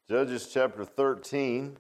Judges chapter 13.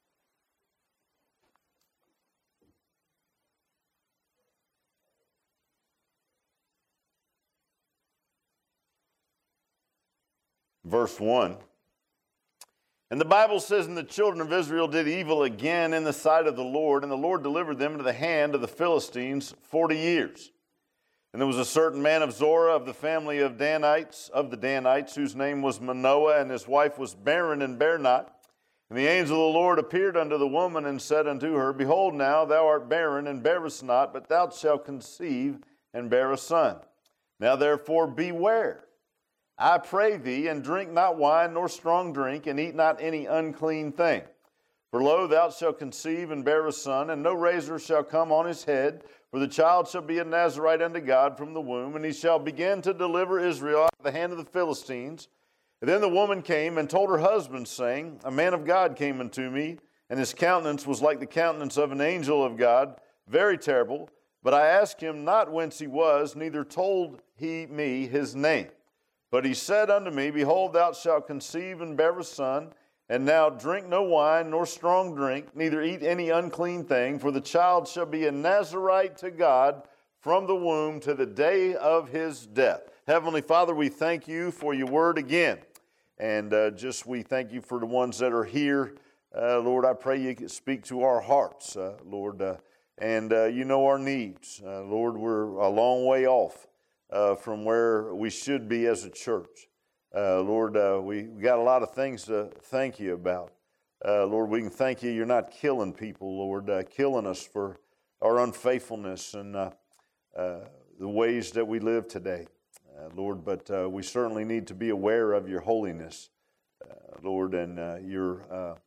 Verse 1. And the Bible says, and the children of Israel did evil again in the sight of the Lord, and the Lord delivered them into the hand of the Philistines 40 years. And there was a certain man of Zorah of the family of the Danites, whose name was Manoah, and his wife was barren and bare not. And the angel of the Lord appeared unto the woman and said unto her, Behold now, thou art barren and bearest not, but thou shalt conceive and bear a son. Now therefore beware, I pray thee, and drink not wine nor strong drink, and eat not any unclean thing. For lo, thou shalt conceive and bear a son, and no razor shall come on his head, for the child shall be a Nazarite unto God from the womb, and he shall begin to deliver Israel out of the hand of the Philistines. And then the woman came and told her husband, saying, A man of God came unto me, and his countenance was like the countenance of an angel of God, very terrible. But I asked him not whence he was, neither told he me his name. But he said unto me, Behold, thou shalt conceive and bear a son, and now drink no wine nor strong drink, neither eat any unclean thing, for the child shall be a Nazarite to God from the womb to the day of his death. Heavenly Father, we thank you for your word again. And we thank you for the ones that are here. Lord, I pray you can speak to our hearts, Lord, and you know our needs. Lord, we're a long way off from where we should be as a church. Lord, we got a lot of things to thank you about. Lord, we can thank you you're not killing people, Lord, killing us for our unfaithfulness and the ways that we live today. Lord, but we certainly need to be aware of your holiness, Lord, and your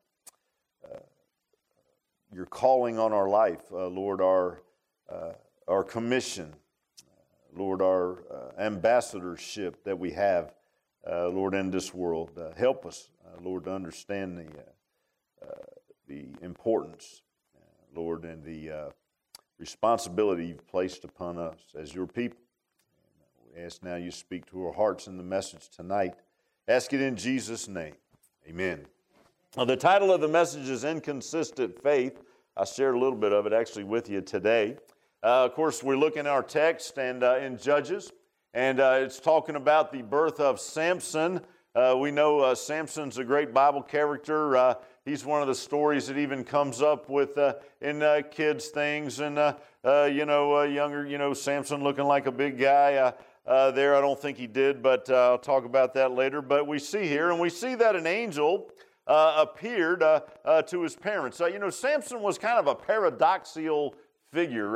calling on our life, Lord, our commission, Lord, our ambassadorship that we have, Lord, in this world. Help us, Lord, to understand the importance, Lord, and the responsibility you've placed upon us as your people. We ask now you speak to our hearts in the message tonight. Ask it in Jesus' name. Amen. Now, the title of the message is Inconsistent Faith. I shared a little bit of it actually with you today. Of course, we're looking at our text and in Judges, and it's talking about the birth of Samson. We know Samson's a great Bible character. He's one of the stories that even comes up with in kids' things, and younger, Samson looking like a big guy. There, I don't think he did, but I'll talk about that later. But we see here, and we see that an angel appeared to his parents. Samson was kind of a paradoxical figure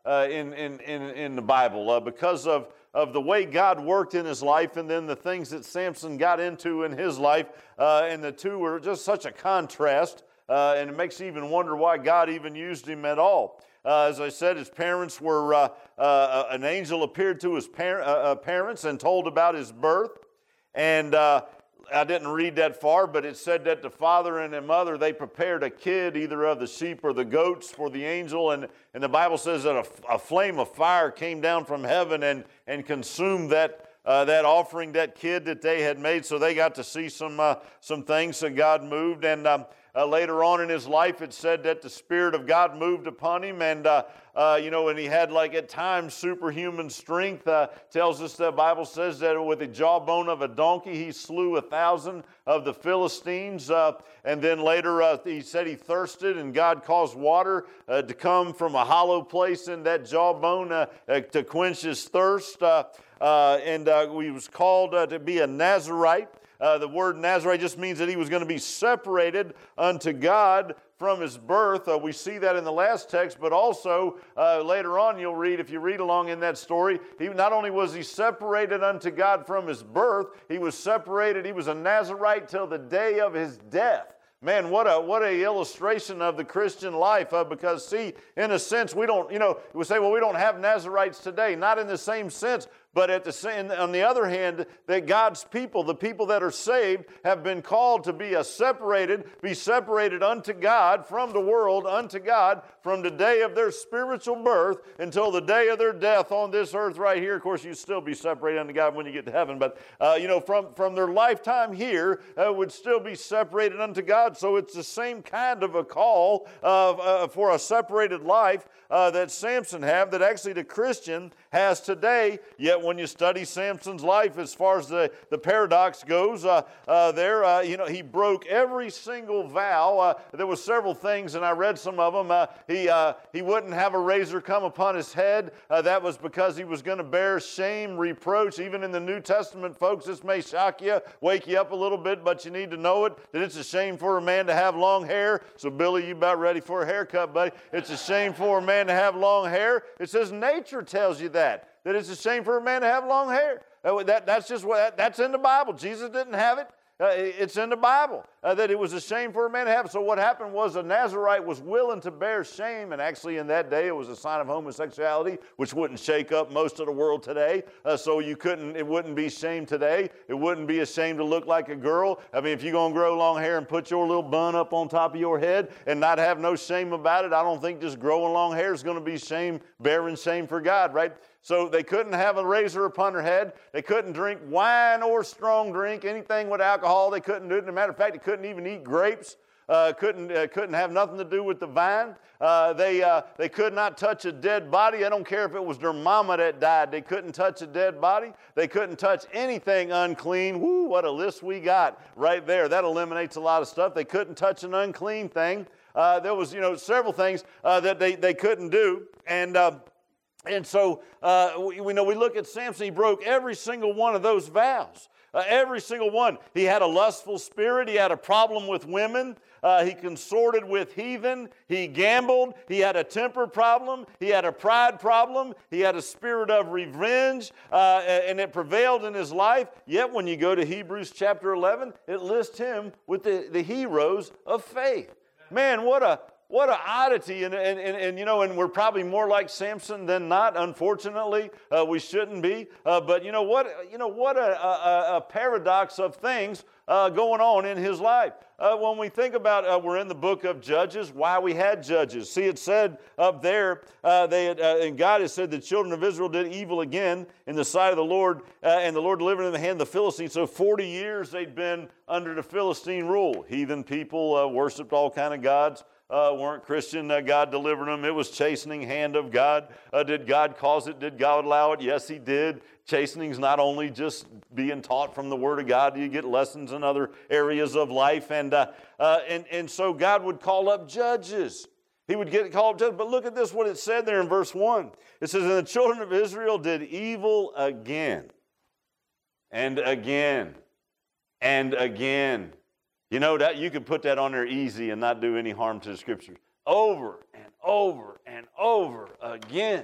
in the Bible because of the way God worked in his life, and then the things that Samson got into in his life, and the two were just such a contrast, and it makes you even wonder why God even used him at all. As I said, his parents were, an angel appeared to his parents and told about his birth. And I didn't read that far, but it said that the father and the mother, they prepared a kid, either of the sheep or the goats, for the angel. And the Bible says that a flame of fire came down from heaven and consumed that offering, that kid that they had made. So they got to see some things that God moved. And later on in his life, it said that the Spirit of God moved upon him, and and he had like at times superhuman strength. Tells us the Bible says that with the jawbone of a donkey, he slew 1,000 of the Philistines. And then later he said he thirsted, and God caused water to come from a hollow place in that jawbone to quench his thirst. And he was called to be a Nazarite. The word Nazarite just means that he was going to be separated unto God from his birth. We see that in the last text, but also later on you'll read, if you read along in that story, he not only was he separated unto God from his birth, he was a Nazarite till the day of his death. Man, what a illustration of the Christian life, because see, in a sense, we don't, we say, well, we don't have Nazarites today. Not in the same sense, But on the other hand, that God's people, the people that are saved, have been called to be separated unto God from the world, unto God, from the day of their spiritual birth until the day of their death on this earth right here. Of course, you still be separated unto God when you get to heaven, but from their lifetime here, would still be separated unto God. So it's the same kind of a call for a separated life that Samson had, that actually the Christian has today. Yet when you study Samson's life, as far as the paradox goes, he broke every single vow. There were several things, and I read some of them. He wouldn't have a razor come upon his head. That was because he was going to bear shame, reproach. Even in the New Testament, folks, this may shock you, wake you up a little bit, but you need to know it, that it's a shame for a man to have long hair. So, Billy, you about ready for a haircut, buddy? It's a shame for a man to have long hair. It says nature tells you that it's a shame for a man to have long hair. That's in the Bible. Jesus didn't have it. It's in the Bible that it was a shame for a man to have. So what happened was a Nazarite was willing to bear shame, and actually in that day it was a sign of homosexuality, which wouldn't shake up most of the world today. So it wouldn't be shame today. It wouldn't be a shame to look like a girl. I mean, if you're going to grow long hair and put your little bun up on top of your head and not have no shame about it, I don't think just growing long hair is going to be bearing shame for God, right? So they couldn't have a razor upon their head. They couldn't drink wine or strong drink, anything with alcohol. They couldn't do it. As a matter of fact, they couldn't even eat grapes. Couldn't have nothing to do with the vine. They could not touch a dead body. I don't care if it was their mama that died. They couldn't touch a dead body. They couldn't touch anything unclean. Woo, what a list we got right there. That eliminates a lot of stuff. They couldn't touch an unclean thing. There was, several things that they couldn't do. And so, we look at Samson. He broke every single one of those vows. Every single one. He had a lustful spirit. He had a problem with women. He consorted with heathen. He gambled. He had a temper problem. He had a pride problem. He had a spirit of revenge, and it prevailed in his life. Yet when you go to Hebrews chapter 11, it lists him with the heroes of faith. Man, what an oddity, and we're probably more like Samson than not. Unfortunately, we shouldn't be. But what a paradox of things going on in his life. When we think about, we're in the book of Judges, why we had judges. See, it said up there, and God has said the children of Israel did evil again in the sight of the Lord, and the Lord delivered in the hand of the Philistines. So 40 years they'd been under the Philistine rule. Heathen people worshiped all kind of gods. Weren't Christian. God delivered them. It was chastening hand of God. Did God cause it? Did God allow it? Yes, He did. Chastening is not only just being taught from the Word of God. You get lessons in other areas of life. And so God would call up judges. He would call up judges. But look at this, what it said there in verse 1. It says, and the children of Israel did evil again and again and again. You know that you could put that on there easy and not do any harm to the Scriptures. Over and over and over again.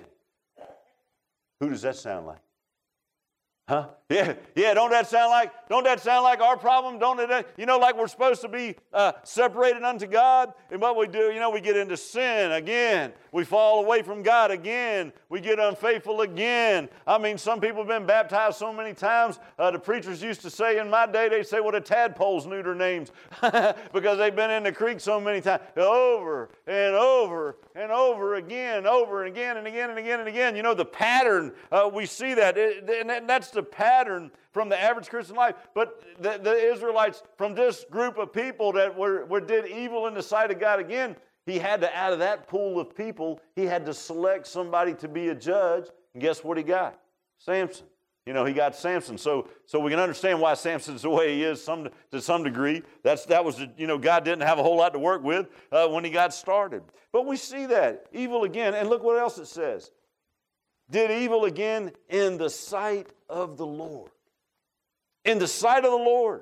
Who does that sound like? Huh? Yeah. Don't that sound like our problem? Don't it? Like we're supposed to be separated unto God. And what we do, we get into sin again. We fall away from God again. We get unfaithful again. I mean, some people have been baptized so many times. The preachers used to say in my day, they'd say, well, the tadpoles knew their names because they've been in the creek so many times. Over and over and over again, over and again and again and again and again. The pattern, we see that. And that's the pattern from the average Christian life. But the Israelites, from this group of people that did evil in the sight of God again, he had to, out of that pool of people, he had to select somebody to be a judge. And guess what he got? Samson. He got Samson. So we can understand why Samson's the way he is to some degree. That was, God didn't have a whole lot to work with when he got started. But we see that. Evil again. And look what else it says. Did evil again in the sight of the Lord. In the sight of the Lord.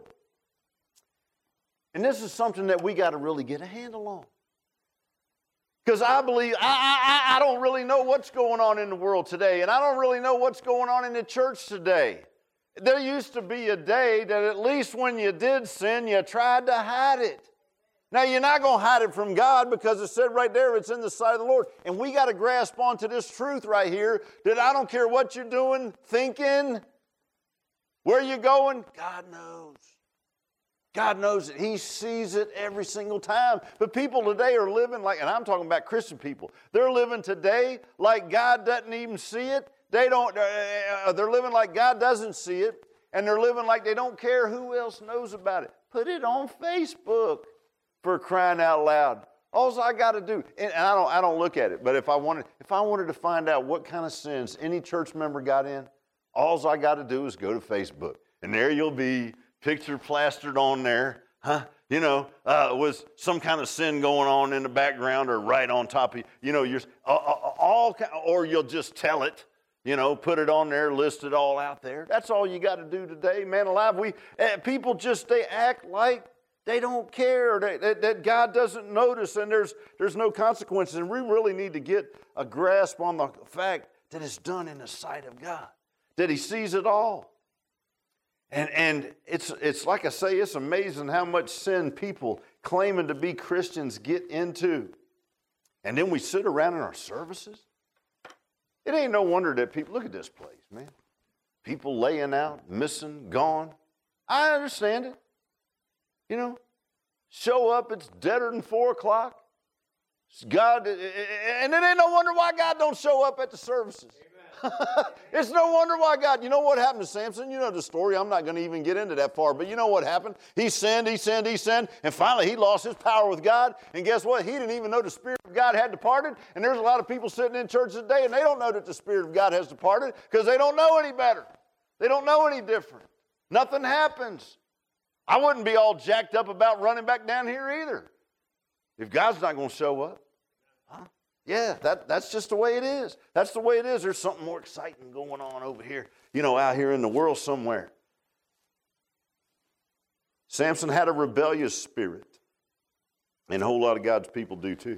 And this is something that we got to really get a handle on. Because I believe, I don't really know what's going on in the world today, and I don't really know what's going on in the church today. There used to be a day that at least when you did sin, you tried to hide it. Now, you're not going to hide it from God because it said right there it's in the sight of the Lord. And we got to grasp onto this truth right here that I don't care what you're doing, thinking, where you're going, God knows. God knows it. He sees it every single time. But people today are living like, and I'm talking about Christian people, they're living today like God doesn't even see it. They're living like God doesn't see it, and they're living like they don't care who else knows about it. Put it on Facebook, for crying out loud. All I got to do, and I don't look at it, but if I wanted to find out what kind of sins any church member got in, all I got to do is go to Facebook, and there you'll be, picture plastered on there, was some kind of sin going on in the background or right on top of you. You're or you'll just tell it. Put it on there, list it all out there. That's all you got to do today, man alive. People they act like they don't care, that God doesn't notice, and there's no consequences. And we really need to get a grasp on the fact that it's done in the sight of God, that He sees it all. And it's like I say, it's amazing how much sin people claiming to be Christians get into. And then we sit around in our services. It ain't no wonder that people, look at this place, man. People laying out, missing, gone. I understand it. Show up, it's deader than 4 o'clock. God, and it ain't no wonder why God don't show up at the services. It's no wonder why God, you know what happened to Samson? You know the story. I'm not going to even get into that far, but you know what happened? He sinned, and finally he lost his power with God. And guess what? He didn't even know the Spirit of God had departed. And there's a lot of people sitting in church today, and they don't know that the Spirit of God has departed because they don't know any better. They don't know any different. Nothing happens. I wouldn't be all jacked up about running back down here either if God's not going to show up. Yeah, that's just the way it is. That's the way it is. There's something more exciting going on over here, out here in the world somewhere. Samson had a rebellious spirit, and a whole lot of God's people do too.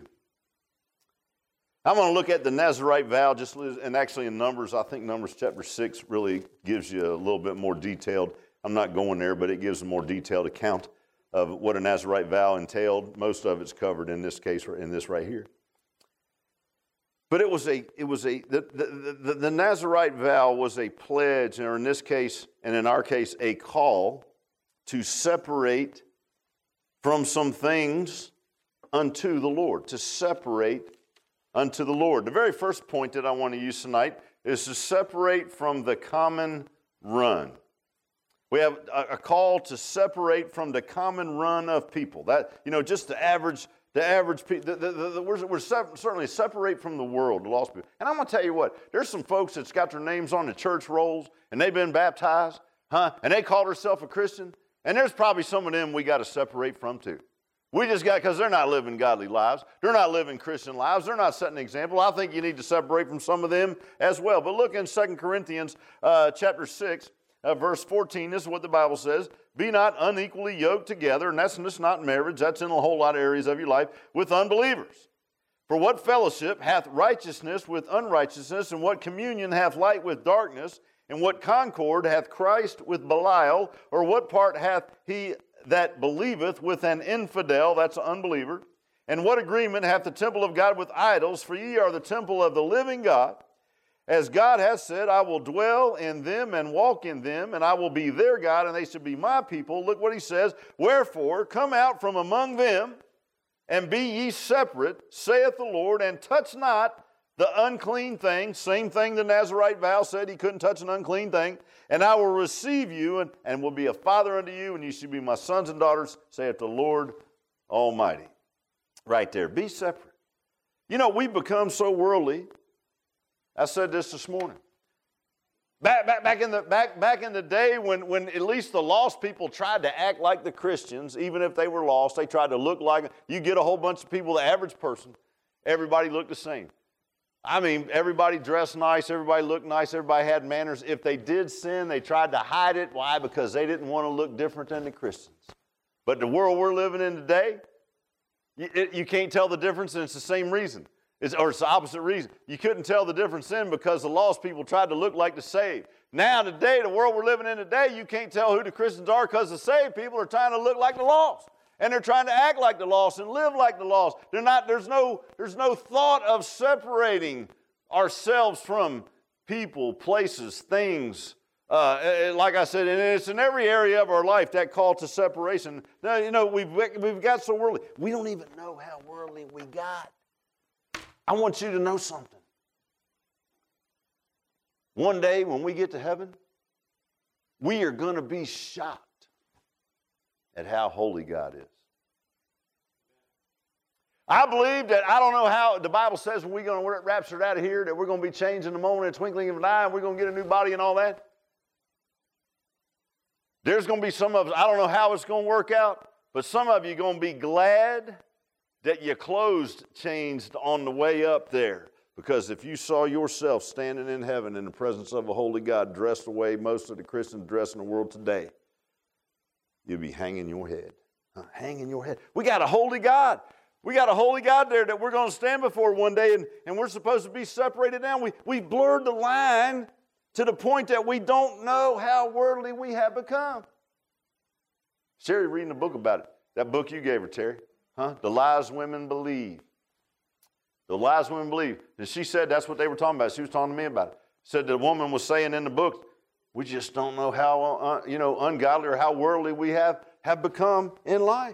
I'm going to look at the Nazirite vow, and actually in Numbers, I think Numbers chapter 6 really gives you a little bit more detailed. I'm not going there, but it gives a more detailed account of what a Nazirite vow entailed. Most of it's covered in this case, in this right here. But the Nazirite vow was a pledge, or in this case, and in our case, a call to separate from some things unto the Lord, to separate unto the Lord. The very first point that I want to use tonight is to separate from the common run. We have a call to separate from the common run of people. That, just the average people, we're certainly separate from the world, the lost people. And I'm going to tell you what, there's some folks that's got their names on the church rolls, and they've been baptized, and they call themselves a Christian, and there's probably some of them we got to separate from too. We just got, because they're not living godly lives. They're not living Christian lives. They're not setting an example. I think you need to separate from some of them as well. But look in 2 Corinthians chapter 6, verse 14, this is what the Bible says. Be not unequally yoked together, and that's just not marriage, that's in a whole lot of areas of your life, with unbelievers. For what fellowship hath righteousness with unrighteousness, and what communion hath light with darkness, and what concord hath Christ with Belial, or what part hath he that believeth with an infidel, that's an unbeliever, and what agreement hath the temple of God with idols? For ye are the temple of the living God. As God has said, I will dwell in them and walk in them, and I will be their God, and they shall be my people. Look what he says. Wherefore, come out from among them, and be ye separate, saith the Lord, and touch not the unclean thing. Same thing the Nazirite vow said, he couldn't touch an unclean thing. And I will receive you, and will be a father unto you, and you shall be my sons and daughters, saith the Lord Almighty. Right there, be separate. We've become so worldly. I said this morning. Back in the day when at least the lost people tried to act like the Christians, even if they were lost, they tried to look like. You get a whole bunch of people, the average person, everybody looked the same. I mean, everybody dressed nice, everybody looked nice, everybody had manners. If they did sin, they tried to hide it. Why? Because they didn't want to look different than the Christians. But the world we're living in today, you can't tell the difference, and it's the same reason. It's the opposite reason. You couldn't tell the difference then because the lost people tried to look like the saved. Now today, the world we're living in today, you can't tell who the Christians are because the saved people are trying to look like the lost. And they're trying to act like the lost and live like the lost. There's no thought of separating ourselves from people, places, things. Like I said, and it's in every area of our life, that call to separation. Now, we've got so worldly. We don't even know how worldly we got. I want you to know something. One day when we get to heaven, we are going to be shocked at how holy God is. I believe that, I don't know how, the Bible says when we're going to get raptured out of here, that we're going to be changed in a moment, in a twinkling of an eye, and we're going to get a new body and all that. There's going to be some of us, I don't know how it's going to work out, but some of you are going to be glad that your clothes changed on the way up there. Because if you saw yourself standing in heaven in the presence of a holy God, dressed the way most of the Christians dress in the world today, you'd be hanging your head. Hanging your head. We got a holy God. We got a holy God there that we're going to stand before one day, and we're supposed to be separated now. We blurred the line to the point that we don't know how worldly we have become. Sherry reading a book about it. That book you gave her, Terry. The Lies Women Believe. The Lies Women Believe. And she said that's what they were talking about. She was talking to me about it. Said the woman was saying in the book, we just don't know how ungodly or how worldly we have become in life.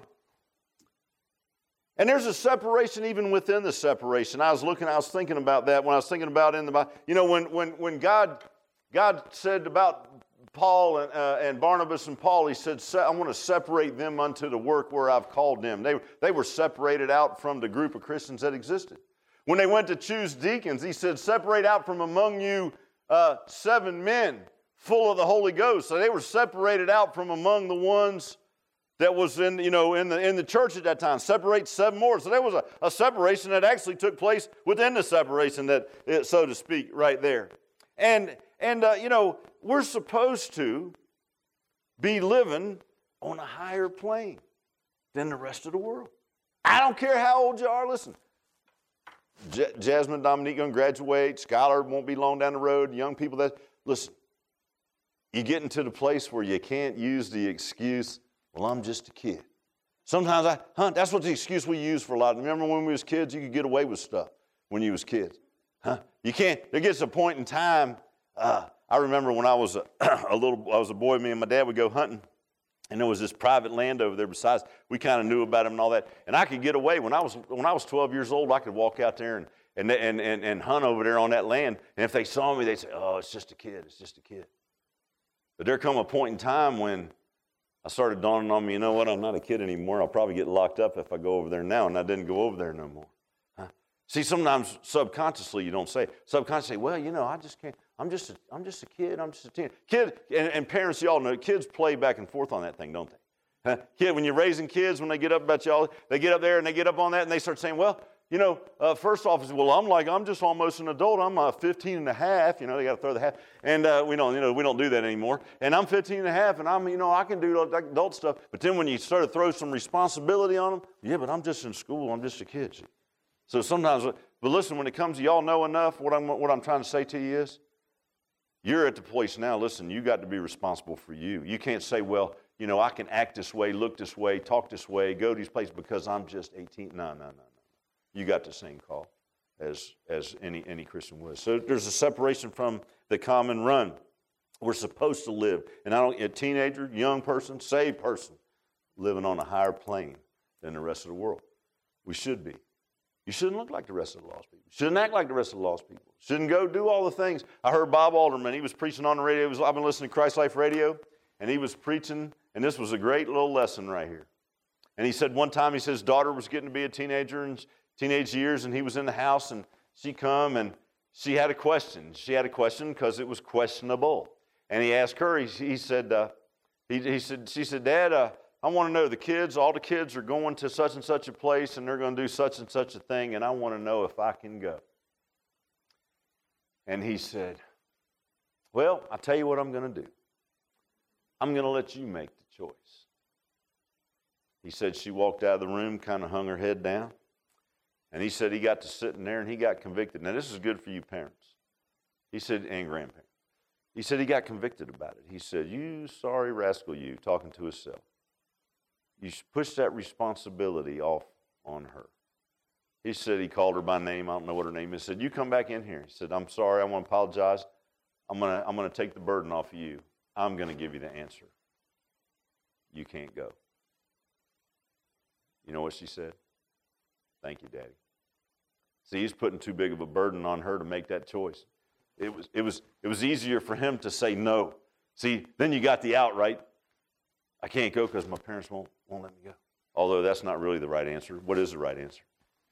And there's a separation even within the separation. I was thinking about that when I was thinking about in the Bible. When God said about Paul and Barnabas and Paul, he said, I want to separate them unto the work where I've called them. They were separated out from the group of Christians that existed. When they went to choose deacons, he said, separate out from among you 7 men full of the Holy Ghost. So they were separated out from among the ones that was in the church at that time. Separate 7 more. So there was a separation that actually took place within the separation, so to speak, right there. And we're supposed to be living on a higher plane than the rest of the world. I don't care how old you are. Listen, Jasmine and Dominique going to graduate. Skylar won't be long down the road. Young people, listen, you get into the place where you can't use the excuse, well, I'm just a kid. Sometimes that's what the excuse we use for a lot. Remember when we was kids, you could get away with stuff when you was kids. You can't. There gets a point in time. I remember when I was I was a boy, me and my dad would go hunting, and there was this private land over there. Besides, we kind of knew about him and all that, and I could get away. When I was 12 years old, I could walk out there and hunt over there on that land. And if they saw me, they'd say, "Oh, it's just a kid. It's just a kid." But there come a point in time when I started dawning on me, you know what? I'm not a kid anymore. I'll probably get locked up if I go over there now, and I didn't go over there no more. See, sometimes subconsciously you don't say it. Subconsciously, well, I just can't. I'm just a kid. I'm just a teen. Kid, and parents, y'all know, kids play back and forth on that thing, don't they? Kid, when you're raising kids, when they get up about y'all, they get up there and they get up on that and they start saying, well, first off, I'm just almost an adult. I'm 15 and a half. They got to throw the half. And we don't do that anymore. And I'm 15 and a half, and I can do adult stuff. But then when you start to throw some responsibility on them, yeah, but I'm just in school. I'm just a kid. So sometimes, but listen, when it comes to y'all know enough, what I'm trying to say to you is, you're at the place now, listen, you got to be responsible for you. You can't say, well, I can act this way, look this way, talk this way, go to these places because I'm just 18. No. You got the same call as any Christian would. So there's a separation from the common run. We're supposed to live. And a teenager, young person, saved person, living on a higher plane than the rest of the world. We should be. You shouldn't look like the rest of the lost people. Shouldn't act like the rest of the lost people. Shouldn't go do all the things. I heard Bob Alderman. He was preaching on the radio. I've been listening to Christ Life Radio, and he was preaching, and this was a great little lesson right here. And he said one time, his daughter was getting to be a teenager in teenage years, and he was in the house, and she come, and she had a question. She had a question because it was questionable. And he asked her, she said, Dad, I want to know all the kids are going to such and such a place and they're going to do such and such a thing, and I want to know if I can go. And he said, well, I'll tell you what I'm going to do. I'm going to let you make the choice. He said she walked out of the room, kind of hung her head down, and he said he got to sitting there and he got convicted. Now, this is good for you parents. He said, and grandparents. He said he got convicted about it. He said, you sorry rascal, you, talking to himself. you push that responsibility off on her. He said he called her by name. I don't know what her name is. He said, you come back in here. He said, I'm sorry. I want to apologize. I'm gonna take the burden off of you. I'm going to give you the answer. You can't go. You know what she said? Thank you, Daddy. See, he's putting too big of a burden on her to make that choice. It was easier for him to say no. See, then you got the out, right? I can't go because my parents won't let me go. Although that's not really the right answer. What is the right answer?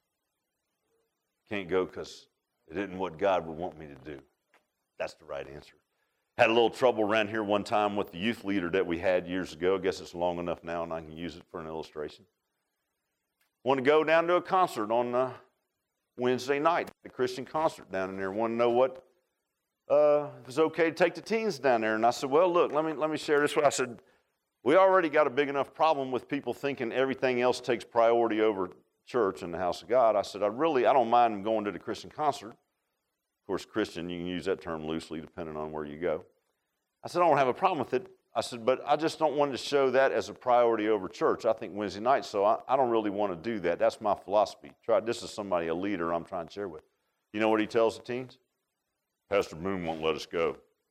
Can't go because it isn't what God would want me to do. That's the right answer. Had a little trouble around here one time with the youth leader that we had years ago. I guess it's long enough now and I can use it for an illustration. Want to go down to a concert on Wednesday night, a Christian concert down in there. Want to know what if it was okay to take the teens down there. And I said, well, look, let me share this with you. I said, we already got a big enough problem with people thinking everything else takes priority over church and the house of God. I said, I don't mind going to the Christian concert. Of course, Christian, you can use that term loosely depending on where you go. I said, I don't have a problem with it. I said, but I just don't want to show that as a priority over church. I think Wednesday night, so I don't really want to do that. That's my philosophy. This is somebody, a leader I'm trying to share with. You know what he tells the teens? Pastor Boone won't let us go.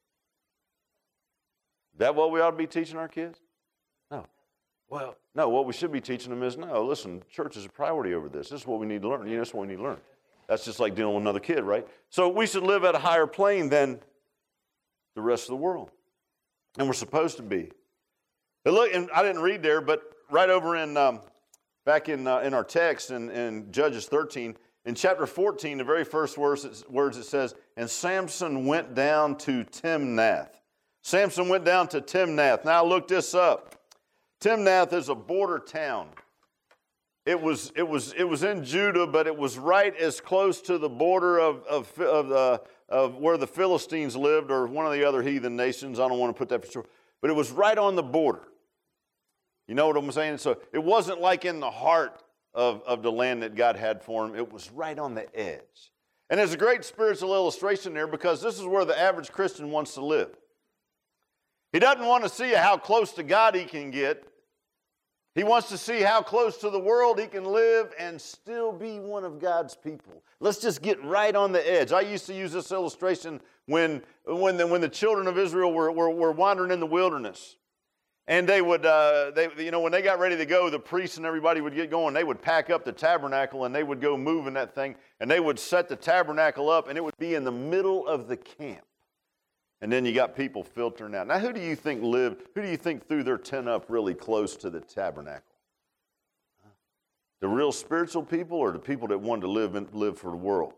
Is that what we ought to be teaching our kids? No. Well, no, what we should be teaching them is, no, listen, church is a priority over this. This is what we need to learn. That's what we need to learn. That's just like dealing with another kid, right? So we should live at a higher plane than the rest of the world. And we're supposed to be. But look, and I didn't read there, but right over in back in our text in Judges 13, in chapter 14, the very first words it says, and Samson went down to Timnath. Samson went down to Timnath. Now I looked this up. Timnath is a border town. It was in Judah, but it was right as close to the border of where the Philistines lived, or one of the other heathen nations. I don't want to put that for sure, but it was right on the border. You know what I'm saying? So it wasn't like in the heart of the land that God had for him. It was right on the edge. And there's a great spiritual illustration there, because this is where the average Christian wants to live. He doesn't want to see how close to God he can get. He wants to see how close to the world he can live and still be one of God's people. Let's just get right on the edge. I used to use this illustration when the children of Israel were wandering in the wilderness. And they would, when they got ready to go, the priests and everybody would get going. They would pack up the tabernacle and they would go move in that thing. And they would set the tabernacle up, and it would be in the middle of the camp. And then you got people filtering out. Now, who do you think threw their tent up really close to the tabernacle? The real spiritual people, or the people that wanted to live for the world?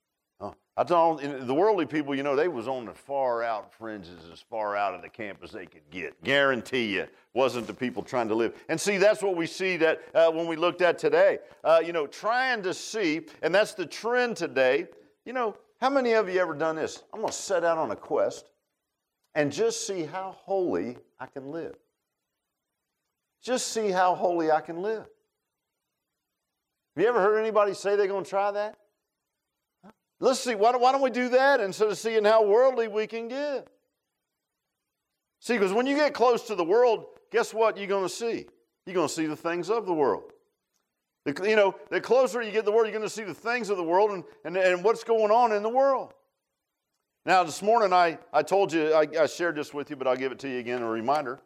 The worldly people, they was on the far out fringes, as far out of the camp as they could get. Guarantee you, wasn't the people trying to live. And see, that's what we see that when we looked at today. Trying to see, and that's the trend today. How many of you ever done this? I'm going to set out on a quest and just see how holy I can live. Just see how holy I can live. Have you ever heard anybody say they're going to try that? Let's see, why don't we do that instead of seeing how worldly we can get? See, because when you get close to the world, guess what you're going to see? You're going to see the things of the world. The closer you get to the world, you're going to see the things of the world and what's going on in the world. Now, this morning, I told you, I shared this with you, but I'll give it to you again, a reminder,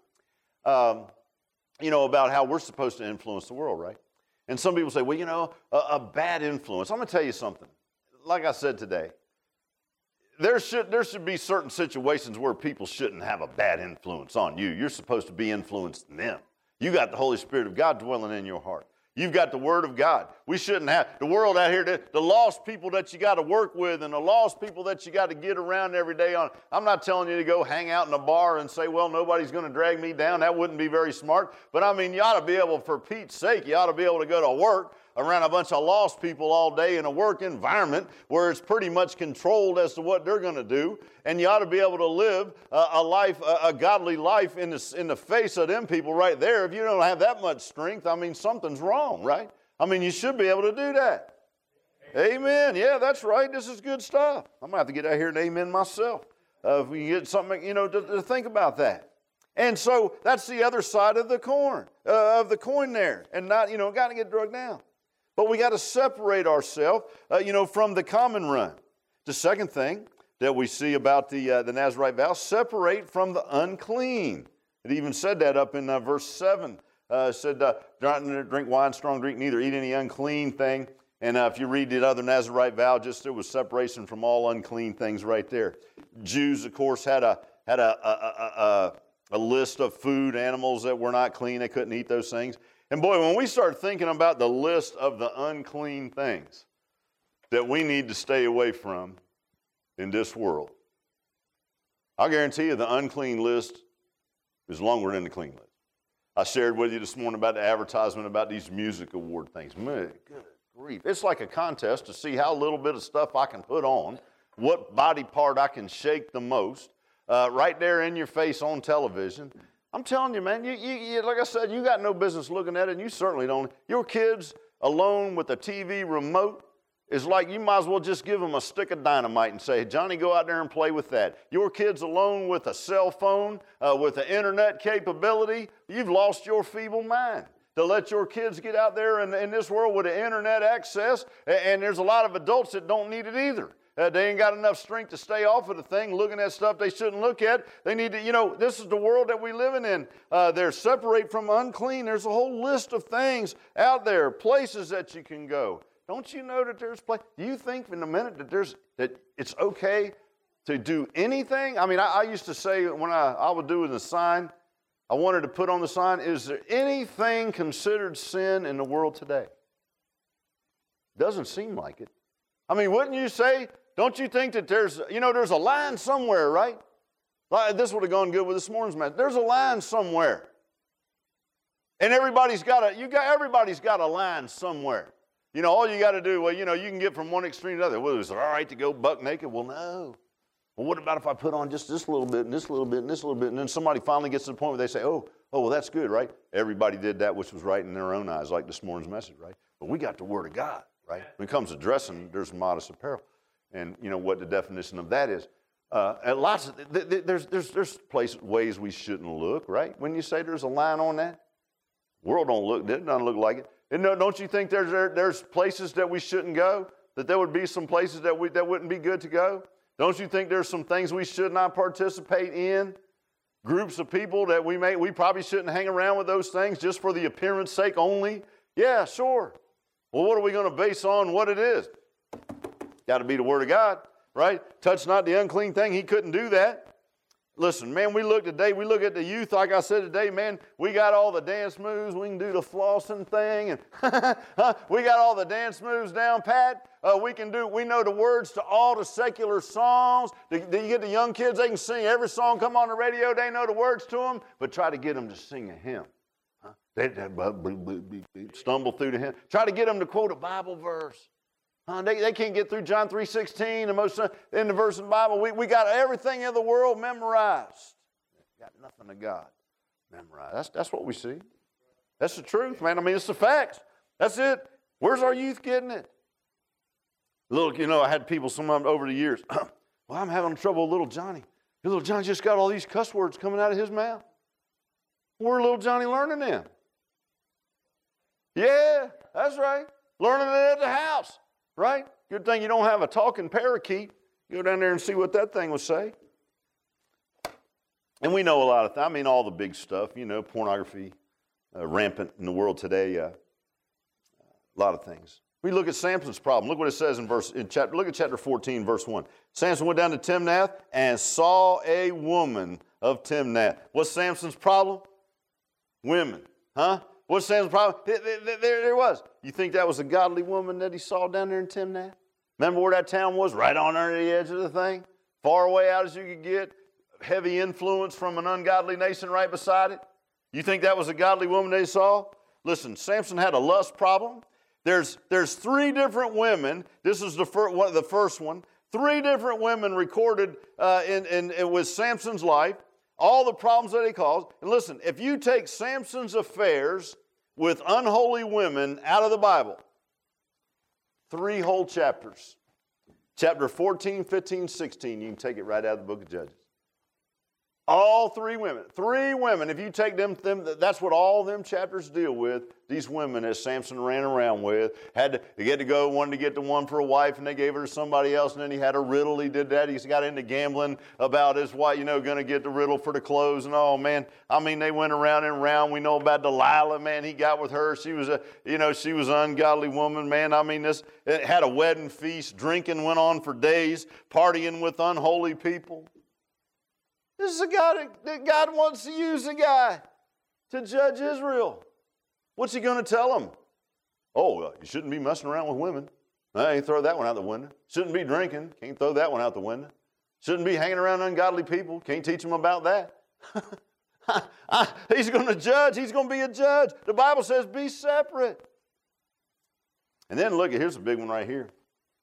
about how we're supposed to influence the world, right? And some people say, well, a bad influence. I'm going to tell you something. Like I said today, there should be certain situations where people shouldn't have a bad influence on you. You're supposed to be influencing them. You got the Holy Spirit of God dwelling in your heart. You've got the Word of God. We shouldn't have the world out here, the lost people that you got to work with and the lost people that you got to get around every day on. I'm not telling you to go hang out in a bar and say, well, nobody's going to drag me down. That wouldn't be very smart. But I mean, you ought to be able, for Pete's sake, you ought to be able to go to work around a bunch of lost people all day in a work environment where it's pretty much controlled as to what they're going to do. And you ought to be able to live a godly life in the face of them people right there. If you don't have that much strength, I mean, something's wrong, right? I mean, you should be able to do that. Amen. Yeah, that's right. This is good stuff. I'm going to have to get out here and amen myself. If we can get something, to think about that. And so that's the other side of the coin there. And not, got to get drugged down. But we got to separate ourselves, from the common run. The second thing that we see about the Nazarite vow, separate from the unclean. It even said that up in verse 7. Said, drink wine, strong drink, neither eat any unclean thing. And if you read the other Nazarite vow, just there was separation from all unclean things right there. Jews, of course, had a list of food, animals that were not clean. They couldn't eat those things. And boy, when we start thinking about the list of the unclean things that we need to stay away from in this world, I'll guarantee you the unclean list is longer than the clean list. I shared with you this morning about the advertisement about these music award things. Man, good grief. It's like a contest to see how little bit of stuff I can put on, what body part I can shake the most, right there in your face on television. I'm telling you, man, you like I said, you got no business looking at it, and you certainly don't. Your kids alone with a TV remote is like you might as well just give them a stick of dynamite and say, Johnny, go out there and play with that. Your kids alone with a cell phone, with the internet capability, you've lost your feeble mind. To let your kids get out there in this world with the internet access, and there's a lot of adults that don't need it either. They ain't got enough strength to stay off of the thing, looking at stuff they shouldn't look at. They need to, this is the world that we living in. They're separate from unclean. There's a whole list of things out there, places that you can go. Don't you know that there's places? Do you think in a minute that it's okay to do anything? I mean, I used to say when I would do the sign, I wanted to put on the sign, is there anything considered sin in the world today? Doesn't seem like it. I mean, wouldn't you say, don't you think that there's a line somewhere, right? This would have gone good with this morning's message. There's a line somewhere. And everybody's got a line somewhere. All you got to do, you can get from one extreme to the other. Well, is it all right to go buck naked? Well, no. Well, what about if I put on just this little bit and this little bit and this little bit, and then somebody finally gets to the point where they say, oh, well, that's good, right? Everybody did that which was right in their own eyes, like this morning's message, right? But we got the Word of God, right? When it comes to dressing, there's modest apparel. And you know what the definition of that is. There's ways we shouldn't look, right? When you say there's a line on that, world doesn't look like it. And don't you think there's places that we shouldn't go? That there would be some places that wouldn't be good to go? Don't you think there's some things we should not participate in? Groups of people that we probably shouldn't hang around with those things just for the appearance sake only? Yeah, sure. Well, what are we going to base on what it is? Got to be the Word of God, right? Touch not the unclean thing. He couldn't do that. Listen, man, we look at the youth, like I said today, man, we got all the dance moves. We can do the flossing thing. And we got all the dance moves down pat. We know the words to all the secular songs. You get the young kids, they can sing every song come on the radio. They know the words to them, but try to get them to sing a hymn. They stumble through the hymn. Try to get them to quote a Bible verse. They can't get through John 3:16, the most in the verse in the Bible. We got everything in the world memorized. Got nothing of God memorized. That's what we see. That's the truth, man. I mean, it's the facts. That's it. Where's our youth getting it? Look, I had people, some of them over the years. Well, I'm having trouble with little Johnny. Little Johnny just got all these cuss words coming out of his mouth. Where little Johnny learning them? Yeah, that's right. Learning it at the house. Right? Good thing you don't have a talking parakeet. Go down there and see what that thing would say. And we know a lot of all the big stuff, pornography, rampant in the world today. A lot of things. We look at Samson's problem. Look what it says look at chapter 14, verse 1. Samson went down to Timnath and saw a woman of Timnath. What's Samson's problem? Women. Huh? What's Samson's problem? There was. You think that was a godly woman that he saw down there in Timnath? Remember where that town was? Right on under the edge of the thing? Far away out as you could get. Heavy influence from an ungodly nation right beside it. You think that was a godly woman they saw? Listen, Samson had a lust problem. There's three different women. This is the first one. Three different women recorded with Samson's life. All the problems that he caused. And listen, if you take Samson's affairs with unholy women out of the Bible, 3 whole chapters. Chapter 14, 15, 16, you can take it right out of the book of Judges. All three women. Three women. If you take them, that's what all them chapters deal with. These women that Samson ran around with. He had to go, wanted to get the one for a wife, and they gave her to somebody else, and then he had a riddle. He did that. He got into gambling about his wife, going to get the riddle for the clothes. And oh, man, they went around and around. We know about Delilah, man. He got with her. She was she was an ungodly woman, man. It had a wedding feast. Drinking went on for days. Partying with unholy people. This is a guy that God wants to use a guy to judge Israel. What's he going to tell them? Oh, you shouldn't be messing around with women. I ain't throw that one out the window. Shouldn't be drinking. Can't throw that one out the window. Shouldn't be hanging around ungodly people. Can't teach them about that. He's going to judge. He's going to be a judge. The Bible says be separate. And then look, here's a big one right here.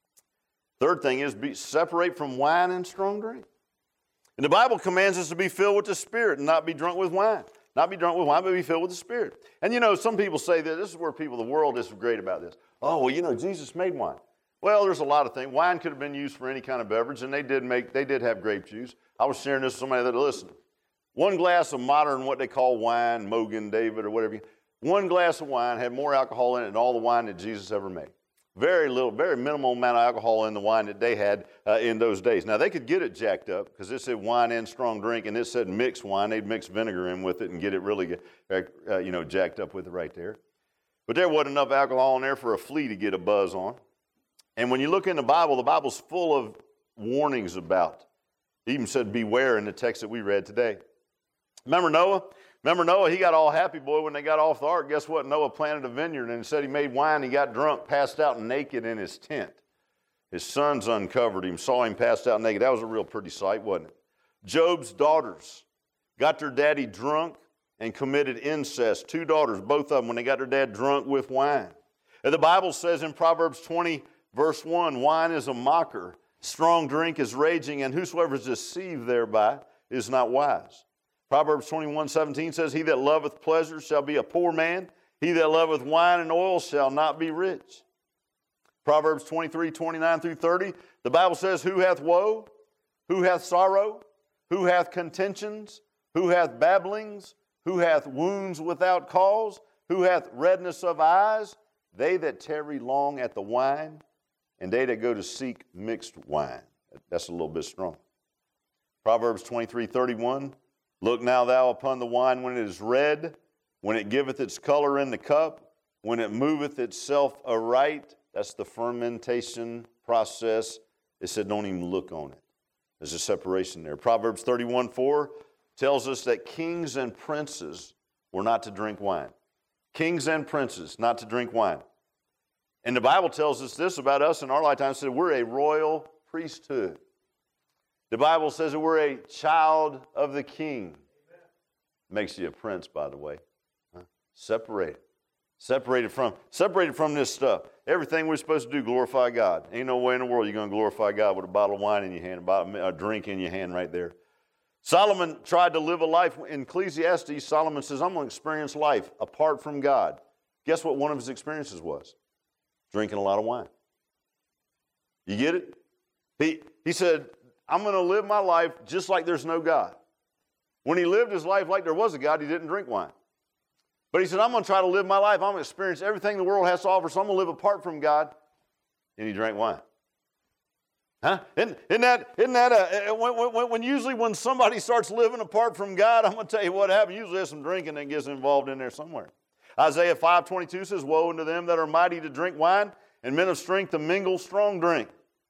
Third thing is separate from wine and strong drink. And the Bible commands us to be filled with the Spirit and not be drunk with wine. Not be drunk with wine, but be filled with the Spirit. And some people say that this is where the world is great about this. Oh, well, Jesus made wine. Well, there's a lot of things. Wine could have been used for any kind of beverage, and they did have grape juice. I was sharing this with somebody that listened. One glass of modern, what they call wine, Mogan, David, or whatever. One glass of wine had more alcohol in it than all the wine that Jesus ever made. Very little, very minimal amount of alcohol in the wine that they had in those days. Now, they could get it jacked up because it said wine and strong drink, and it said mixed wine. They'd mix vinegar in with it and get it really, jacked up with it right there. But there wasn't enough alcohol in there for a flea to get a buzz on. And when you look in the Bible's full of warnings about. It even said beware in the text that we read today. Remember Noah? He got all happy, boy, when they got off the ark. Guess what? Noah planted a vineyard and said he made wine. He got drunk, passed out naked in his tent. His sons uncovered him, saw him passed out naked. That was a real pretty sight, wasn't it? Job's daughters got their daddy drunk and committed incest. Two daughters, both of them, when they got their dad drunk with wine. And the Bible says in Proverbs 20, verse 1, wine is a mocker, strong drink is raging, and whosoever is deceived thereby is not wise. Proverbs 21:17 says, he that loveth pleasure shall be a poor man. He that loveth wine and oil shall not be rich. Proverbs 23:29 through 30, the Bible says, who hath woe? Who hath sorrow? Who hath contentions? Who hath babblings? Who hath wounds without cause? Who hath redness of eyes? They that tarry long at the wine, and they that go to seek mixed wine. That's a little bit strong. Proverbs 23:31, look now thou upon the wine when it is red, when it giveth its color in the cup, when it moveth itself aright. That's the fermentation process. It said don't even look on it. There's a separation there. Proverbs 31:4 tells us that kings and princes were not to drink wine. Kings and princes not to drink wine. And the Bible tells us this about us in our lifetime. It said we're a royal priesthood. The Bible says that we're a child of the King. Amen. Makes you a prince, by the way. Huh? Separated from this stuff. Everything we're supposed to do, glorify God. Ain't no way in the world you're going to glorify God with a bottle of wine in your hand, a drink in your hand right there. Solomon tried to live a life. In Ecclesiastes, Solomon says, I'm going to experience life apart from God. Guess what one of his experiences was? Drinking a lot of wine. You get it? He said, I'm going to live my life just like there's no God. When he lived his life like there was a God, he didn't drink wine. But he said, I'm going to try to live my life. I'm going to experience everything the world has to offer, so I'm going to live apart from God. And he drank wine. Huh? Isn't that when somebody starts living apart from God, I'm going to tell you what happens. Usually there's some drinking that gets involved in there somewhere. Isaiah 5:22 says, woe unto them that are mighty to drink wine, and men of strength to mingle strong drink.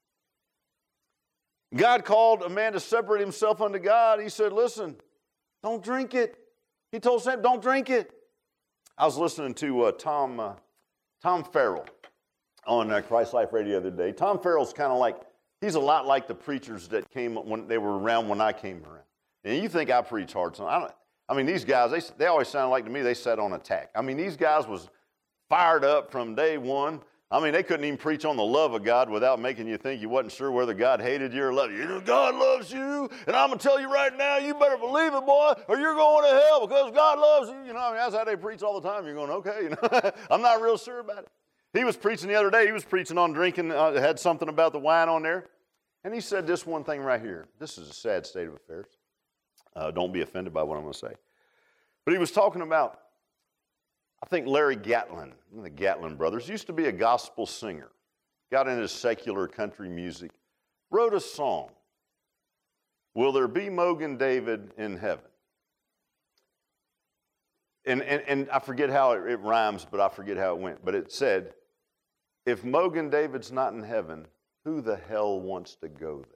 God called a man to separate himself unto God. He said, listen, don't drink it. He told Sam, don't drink it. I was listening to Tom Farrell on Christ Life Radio the other day. Tom Farrell's kind of like, he's a lot like the preachers that came when they were around when I came around. And you think I preach hard. These guys, they always sound like to me they sat on attack. These guys was fired up from day one. They couldn't even preach on the love of God without making you think you wasn't sure whether God hated you or loved you. God loves you, and I'm going to tell you right now, you better believe it, boy, or you're going to hell because God loves you. That's how they preach all the time. You're going, okay, I'm not real sure about it. He was preaching the other day. He was preaching on drinking, had something about the wine on there. And he said this one thing right here. This is a sad state of affairs. Don't be offended by what I'm going to say. But he was talking about, I think Larry Gatlin, the Gatlin brothers, used to be a gospel singer, got into secular country music, wrote a song, Will There Be Mogan David in Heaven? And I forget how it rhymes, but I forget how it went. But it said, if Mogan David's not in heaven, who the hell wants to go there?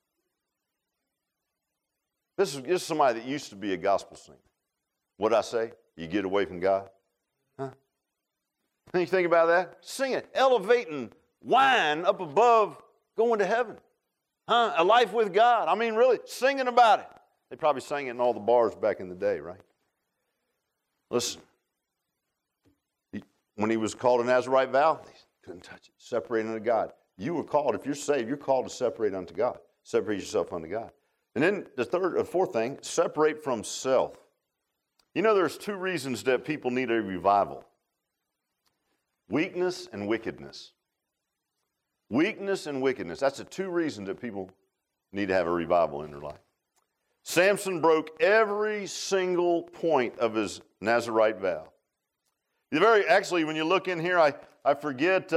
This is somebody that used to be a gospel singer. What'd I say? You get away from God? Huh? And you think about that? Singing, elevating wine up above going to heaven. Huh? A life with God. I mean, really, singing about it. They probably sang it in all the bars back in the day, right? Listen, when he was called a Nazirite vow, they couldn't touch it. Separated unto God. You were called, if you're saved, you're called to separate unto God. Separate yourself unto God. And then the fourth thing, separate from self. You know, there's two reasons that people need a revival. Weakness and wickedness. Weakness and wickedness. That's the two reasons that people need to have a revival in their life. Samson broke every single point of his Nazirite vow. Actually, when you look in here, I forget,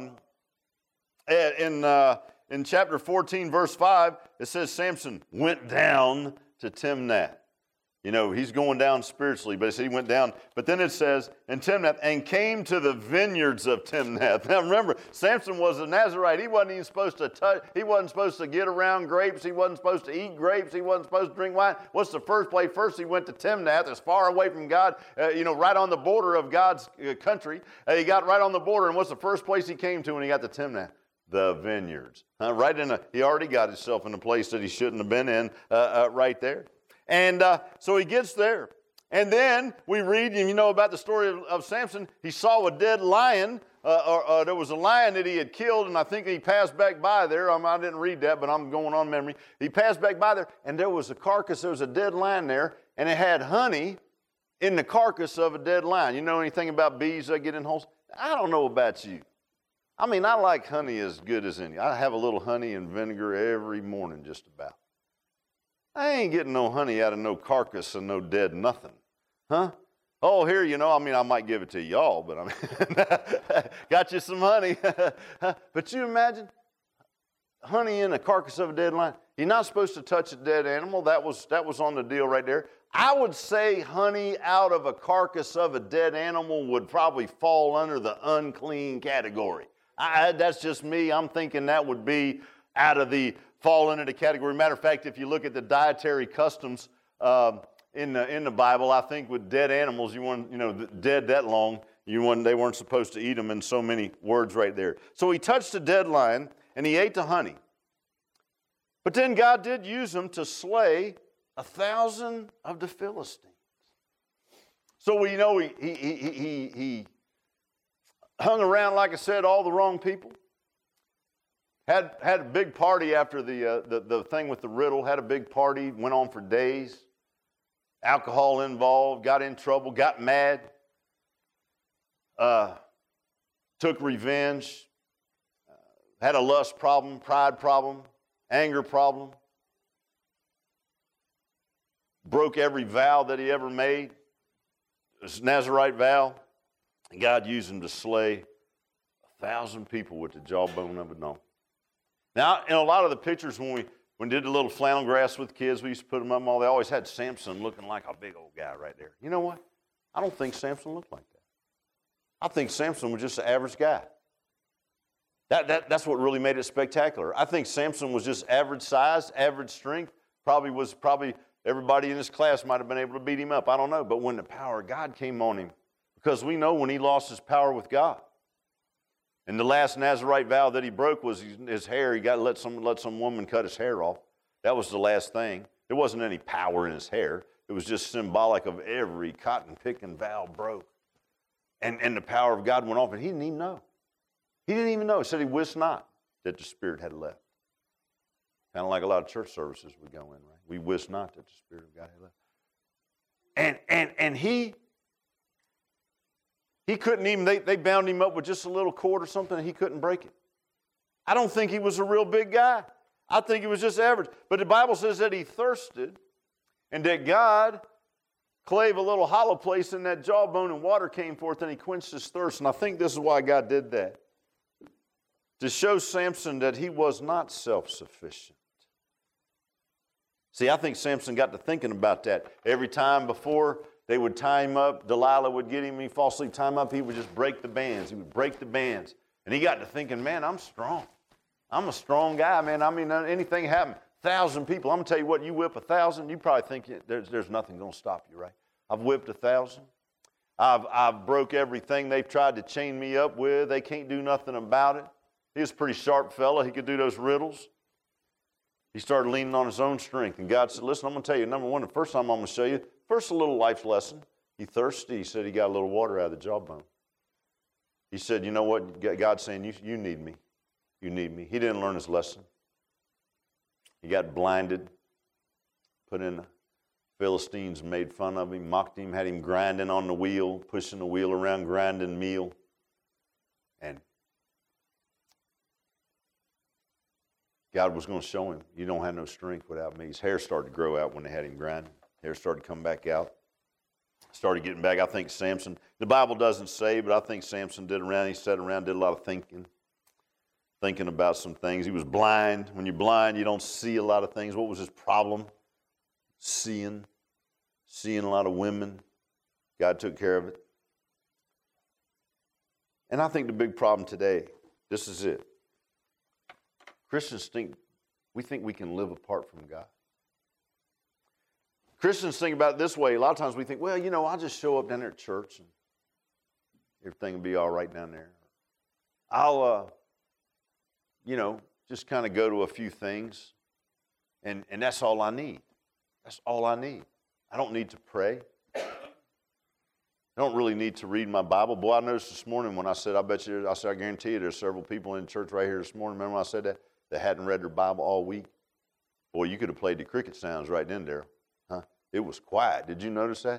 in chapter 14, verse 5, it says Samson went down to Timnath. You know, he's going down spiritually, but he went down. But then it says, in Timnath, and came to the vineyards of Timnath. Now remember, Samson was a Nazirite. He wasn't even supposed to touch, he wasn't supposed to get around grapes. He wasn't supposed to eat grapes. He wasn't supposed to drink wine. What's the first place? First, he went to Timnath, as far away from God, right on the border of God's country. He got right on the border, and what's the first place he came to when he got to Timnath? The vineyards. He already got himself in a place that he shouldn't have been in right there. And so he gets there. And then we read, and you know about the story of Samson. He saw a dead lion. There was a lion that he had killed, and I think he passed back by there. I didn't read that, but I'm going on memory. He passed back by there, and there was a carcass. There was a dead lion there, and it had honey in the carcass of a dead lion. You know anything about bees that get in holes? I don't know about you. I mean, I like honey as good as any. I have a little honey and vinegar every morning just about. I ain't getting no honey out of no carcass and no dead nothing. Huh? Oh, here, I might give it to y'all, but got you some honey. But you imagine honey in the carcass of a dead lion. You're not supposed to touch a dead animal. That was on the deal right there. I would say honey out of a carcass of a dead animal would probably fall under the unclean category. That's just me. I'm thinking that would be out of the fall into the category. Matter of fact, if you look at the dietary customs in the Bible, I think with dead animals, dead that long, they weren't supposed to eat them in so many words right there. So he touched a dead lion and he ate the honey. But then God did use him to slay 1,000 of the Philistines. So we know he hung around, like I said, all the wrong people. Had a big party after the thing with the riddle. Had a big party, went on for days. Alcohol involved, got in trouble, got mad. Took revenge. Had a lust problem, pride problem, anger problem. Broke every vow that he ever made. His Nazirite vow. And God used him to slay 1,000 people with the jawbone of a donkey. Now, in a lot of the pictures when we did the little flannel grass with kids, we used to put them up and all, they always had Samson looking like a big old guy right there. You know what? I don't think Samson looked like that. I think Samson was just an average guy. That's what really made it spectacular. I think Samson was just average size, average strength. Probably everybody in his class might have been able to beat him up. I don't know. But when the power of God came on him, because we know when he lost his power with God. And the last Nazirite vow that he broke was his hair. He got to let some woman cut his hair off. That was the last thing. There wasn't any power in his hair. It was just symbolic of every cotton-picking vow broke. And the power of God went off, and he didn't even know. He didn't even know. He said he wist not that the Spirit had left. Kind of like a lot of church services we go in, right? We wist not that the Spirit of God had left. And he couldn't even, they bound him up with just a little cord or something, and he couldn't break it. I don't think he was a real big guy. I think he was just average. But the Bible says that he thirsted, And that God clave a little hollow place in that jawbone and water came forth and he quenched his thirst. And I think this is why God did that. To show Samson that he was not self-sufficient. See, I think Samson got to thinking about that. Every time before they would tie him up, Delilah would get him, he'd fall asleep, tie him up, he would just break the bands. He would break the bands. And he got to thinking, man, I'm strong. I'm a strong guy, man. I mean, anything happen. 1,000 people. I'm going to tell you what, you whip 1,000, you probably think there's nothing going to stop you, right? I've whipped 1,000. I've broke everything they've tried to chain me up with. They can't do nothing about it. He was a pretty sharp fella. He could do those riddles. He started leaning on his own strength. And God said, listen, I'm going to tell you, number one, the first time I'm going to show you, first a little life lesson. He thirsty. He said he got a little water out of the jawbone. He said, you know what? God's saying, you need me. You need me. He didn't learn his lesson. He got blinded, put in the Philistines, made fun of him, mocked him, had him grinding on the wheel, pushing the wheel around, grinding meal. And God was going to show him, you don't have no strength without me. His hair started to grow out when they had him grinding. Hair started to come back out. Started getting back. I think Samson, the Bible doesn't say, but I think Samson he sat around, did a lot of thinking about some things. He was blind. When you're blind, you don't see a lot of things. What was his problem? Seeing a lot of women. God took care of it. And I think the big problem today, this is it. Christians think we can live apart from God. Christians think about it this way. A lot of times we think, well, I'll just show up down there at church and everything will be all right down there. I'll, just kind of go to a few things and that's all I need. That's all I need. I don't need to pray. I don't really need to read my Bible. Boy, I noticed this morning when I said, I guarantee you there's several people in church right here this morning. Remember when I said that hadn't read their Bible all week? Boy, you could have played the cricket sounds right then there. Huh? It was quiet. Did you notice that?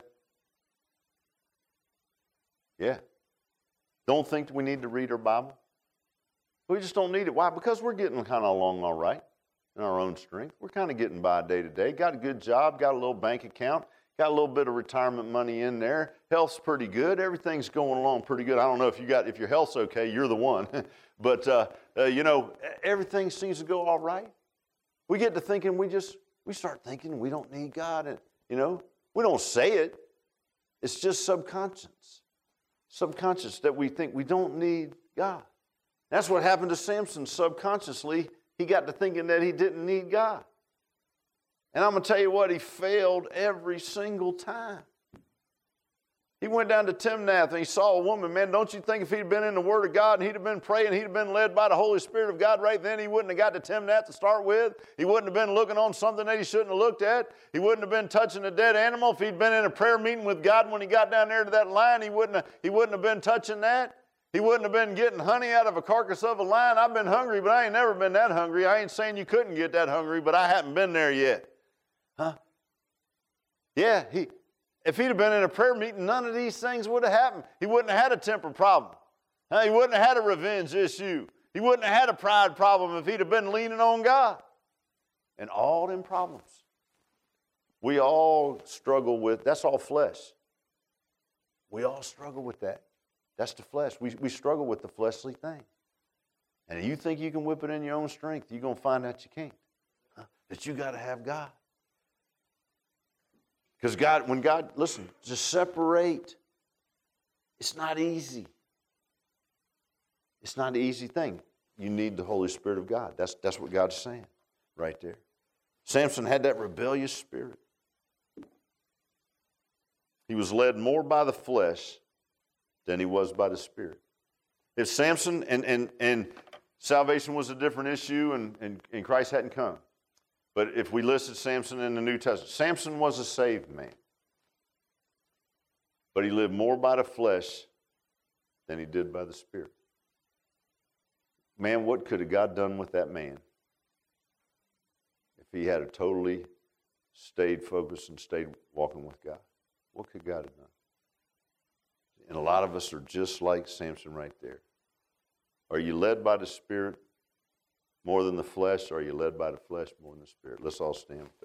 Yeah. Don't think we need to read our Bible. We just don't need it. Why? Because we're getting kind of along all right in our own strength. We're kind of getting by day to day. Got a good job, got a little bank account, got a little bit of retirement money in there. Health's pretty good. Everything's going along pretty good. I don't know if your health's okay, you're the one. But, everything seems to go all right. We get to thinking, we start thinking we don't need God. And, we don't say it. It's just subconscious. Subconscious that we think we don't need God. That's what happened to Samson. Subconsciously, he got to thinking that he didn't need God. And I'm going to tell you what, he failed every single time. He went down to Timnath and he saw a woman. Man, don't you think if he'd been in the Word of God and he'd have been praying, he'd have been led by the Holy Spirit of God right then, he wouldn't have got to Timnath to start with. He wouldn't have been looking on something that he shouldn't have looked at. He wouldn't have been touching a dead animal. If he'd been in a prayer meeting with God when he got down there to that lion, he wouldn't have been touching that. He wouldn't have been getting honey out of a carcass of a lion. I've been hungry, but I ain't never been that hungry. I ain't saying you couldn't get that hungry, but I haven't been there yet. Huh? Yeah, if he'd have been in a prayer meeting, none of these things would have happened. He wouldn't have had a temper problem. He wouldn't have had a revenge issue. He wouldn't have had a pride problem if he'd have been leaning on God. And all them problems we all struggle with, that's all flesh. We all struggle with that. That's the flesh. We struggle with the fleshly thing. And you think you can whip it in your own strength, you're going to find out you can't. That you got to have God. Because listen, to separate, it's not easy. It's not an easy thing. You need the Holy Spirit of God. That's what God's saying right there. Samson had that rebellious spirit. He was led more by the flesh than he was by the Spirit. If Samson and salvation was a different issue and Christ hadn't come, but if we listed Samson in the New Testament, Samson was a saved man. But he lived more by the flesh than he did by the Spirit. Man, what could have God done with that man if he had totally stayed focused and stayed walking with God? What could God have done? And a lot of us are just like Samson right there. Are you led by the Spirit more than the flesh, or are you led by the flesh more than the Spirit? Let's all stand.